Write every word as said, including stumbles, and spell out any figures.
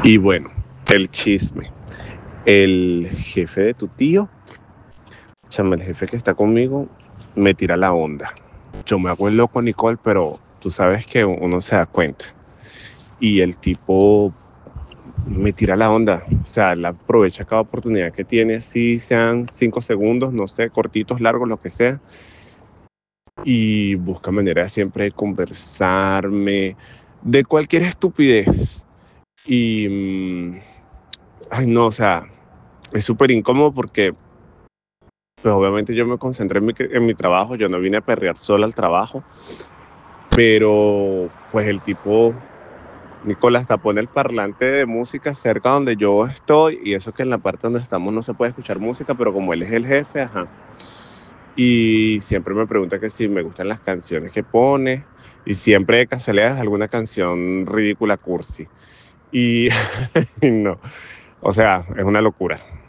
Y bueno, el chisme. El jefe de tu tío, chama, el jefe que está conmigo, me tira la onda. Yo me hago el loco, Nicole, pero tú sabes que uno se da cuenta. Y el tipo me tira la onda. O sea, él aprovecha cada oportunidad que tiene, si sean cinco segundos, no sé, cortitos, largos, lo que sea. Y busca manera siempre de conversarme de cualquier estupidez. Y, mm, ay, no, o sea, es súper incómodo porque pues obviamente yo me concentré en mi, en mi trabajo, yo no vine a perrear sola al trabajo, pero pues el tipo, Nicolás, hasta pone el parlante de música cerca donde yo estoy, y eso que en la parte donde estamos no se puede escuchar música, pero como él es el jefe, ajá. Y siempre me pregunta que si me gustan las canciones que pone, y siempre de casualidad es alguna canción ridícula, cursi. Y no, o sea, es una locura.